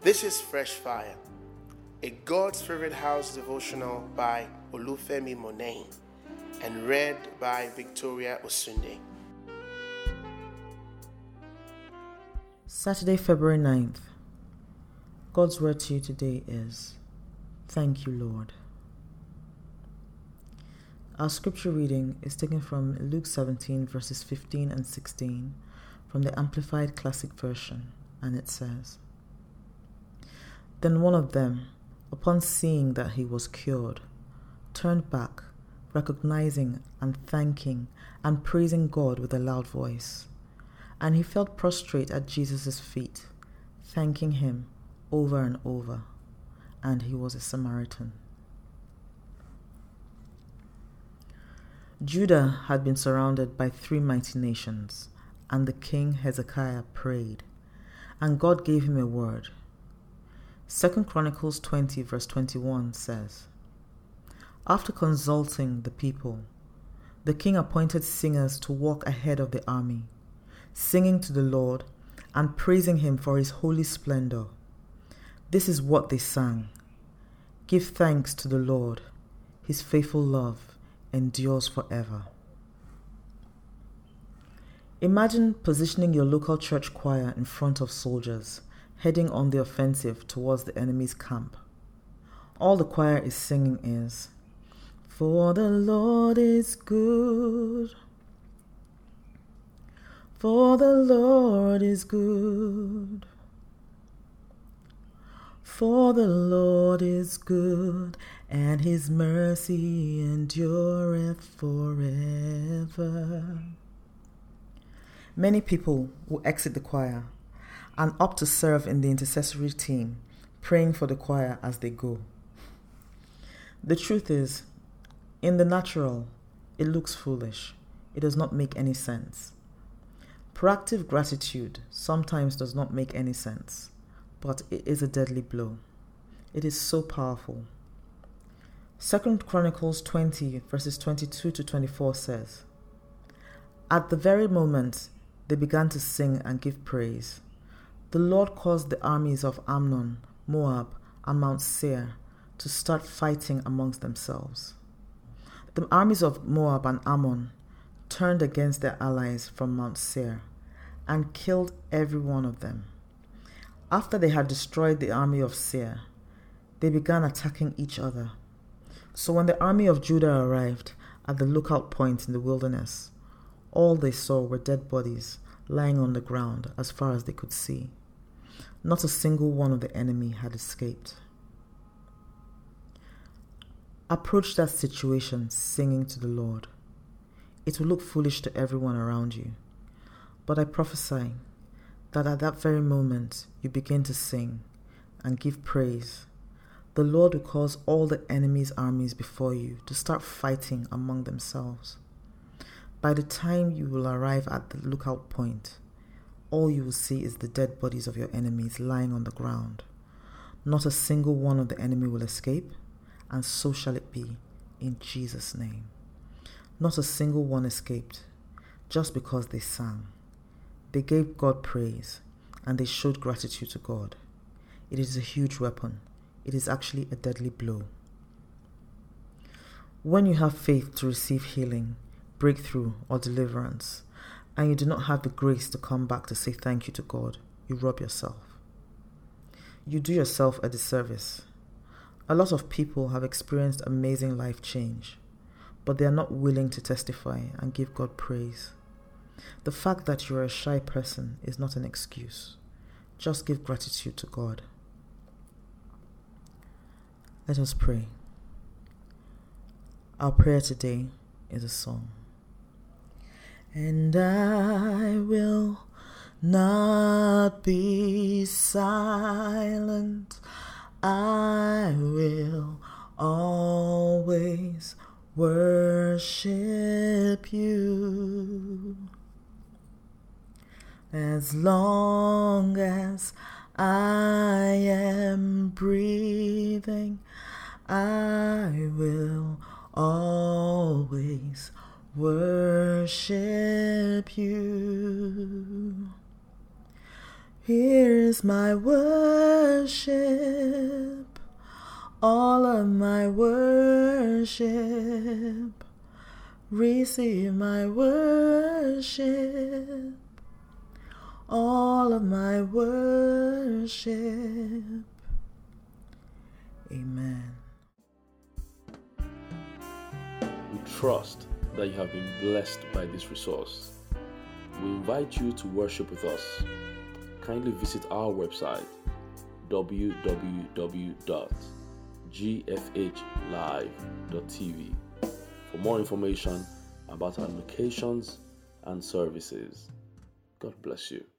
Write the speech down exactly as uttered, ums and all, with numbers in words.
This is Fresh Fire, a God's Favorite House devotional by Olufemi Monain and read by Victoria Osunde. Saturday, February ninth. God's word to you today is, Thank you, Lord. Our scripture reading is taken from Luke seventeen, verses fifteen and sixteen, from the Amplified Classic Version, and it says, Then one of them, upon seeing that he was cured, turned back, recognizing and thanking and praising God with a loud voice. And he fell prostrate at Jesus' feet, thanking him over and over. And he was a Samaritan. Judah had been surrounded by three mighty nations, and the king Hezekiah prayed, and God gave him a word. Second Chronicles twenty verse twenty-one says, After consulting the people, the king appointed singers to walk ahead of the army, singing to the Lord and praising him for his holy splendor. This is what they sang. Give thanks to the Lord. His faithful love endures forever. Imagine positioning your local church choir in front of soldiers, heading on the offensive towards the enemy's camp. All the choir is singing is, For the Lord is good. For the Lord is good. For the Lord is good, and his mercy endureth forever. Many people will exit the choir and opt to serve in the intercessory team, praying for the choir as they go. The truth is, in the natural, it looks foolish. It does not make any sense. Proactive gratitude sometimes does not make any sense, but it is a deadly blow. It is so powerful. Second Chronicles twenty, verses twenty-two to twenty-four says, At the very moment they began to sing and give praise, the Lord caused the armies of Ammon, Moab, and Mount Seir to start fighting amongst themselves. The armies of Moab and Ammon turned against their allies from Mount Seir and killed every one of them. After they had destroyed the army of Seir, they began attacking each other. So when the army of Judah arrived at the lookout point in the wilderness, all they saw were dead bodies lying on the ground as far as they could see. Not a single one of the enemy had escaped. Approach that situation singing to the Lord. It will look foolish to everyone around you, but I prophesy that at that very moment you begin to sing and give praise, the Lord will cause all the enemy's armies before you to start fighting among themselves. By the time you will arrive at the lookout point, all you will see is the dead bodies of your enemies lying on the ground. Not a single one of the enemy will escape, and so shall it be in Jesus' name. Not a single one escaped just because they sang. They gave God praise, and they showed gratitude to God. It is a huge weapon. It is actually a deadly blow. When you have faith to receive healing, breakthrough, or deliverance, and you do not have the grace to come back to say thank you to God, you rob yourself. You do yourself a disservice. A lot of people have experienced amazing life change, but they are not willing to testify and give God praise. The fact that you're a shy person is not an excuse. Just give gratitude to God. Let us pray. Our prayer today is a song. And I will not be silent. I will always worship you. As long as I am breathing, I will always worship you. Here's my worship, all of my worship. Receive my worship, all of my worship. Amen. We trust that you have been blessed by this resource. We invite you to worship with us. Kindly visit our website w w w dot g f h live dot t v for more information about our locations and services. God bless you.